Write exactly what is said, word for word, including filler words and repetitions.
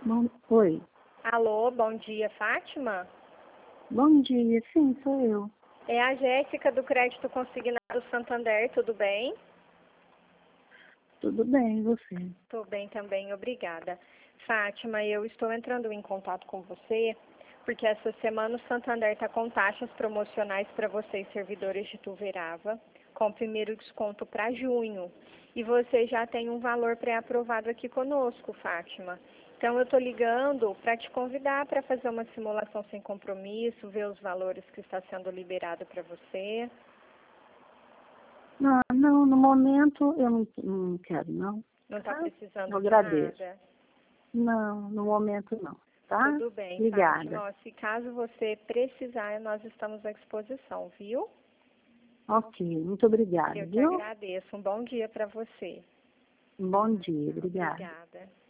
Bom, oi. Alô, bom dia, Fátima? Bom dia, sim, sou eu. É a Jéssica do Crédito Consignado Santander, tudo bem? Tudo bem, e você? Estou bem também, obrigada. Fátima, eu estou entrando em contato com você porque essa semana o Santander está com taxas promocionais para vocês, servidores de Tuverava, com primeiro desconto para junho. E você já tem um valor pré-aprovado aqui conosco, Fátima. Então, eu estou ligando para te convidar para fazer uma simulação sem compromisso, ver os valores que está sendo liberado para você. Não, não, no momento eu não, não quero, não. Não está Tá? precisando Eu de agradeço. nada? Não, no momento não, tá? Tudo bem, Obrigada. Fátima. Ó, se caso você precisar, nós estamos à disposição, viu? Ok, muito obrigada, Eu te viu? agradeço. Um bom dia para você. Um bom dia, obrigada. Obrigada.